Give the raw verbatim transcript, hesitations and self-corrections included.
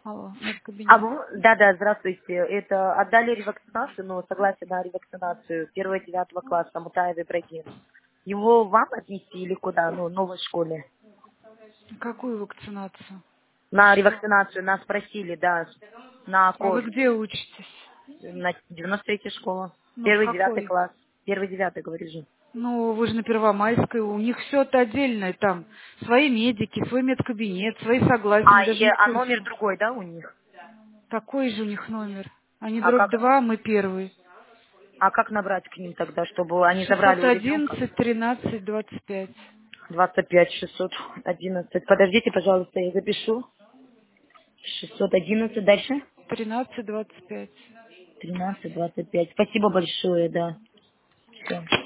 Алло, медкабинет. Алло, да-да, здравствуйте. Это отдали ревакцинацию, но согласие на ревакцинацию первого-девятого класса Мутаев Ибрагим. Его вам отнести или куда? Ну, новой школе. Какую вакцинацию? На ревакцинацию нас просили, да, на А вы ковид. где учитесь? На девяносто третья школа. Ну, в Первый-девятый какой? класс. Первый-девятый, говорю же. Ну, вы же на Первомайской, у них все это отдельное там. Свои медики, свой медкабинет, свои согласия, они А, даже и, не в а курсе. номер другой, да, у них? Такой же у них номер. Они А дробь как, два, мы первый. а как набрать к ним тогда, чтобы они забрали шестьсот у ребенка? одиннадцать тринадцать двадцать пять. двадцать пять шестьсот одиннадцать. Подождите, пожалуйста, я запишу. шестьсот одиннадцать дальше? тринадцать двадцать пять. тринадцать двадцать пять. Спасибо большое, да. Всё.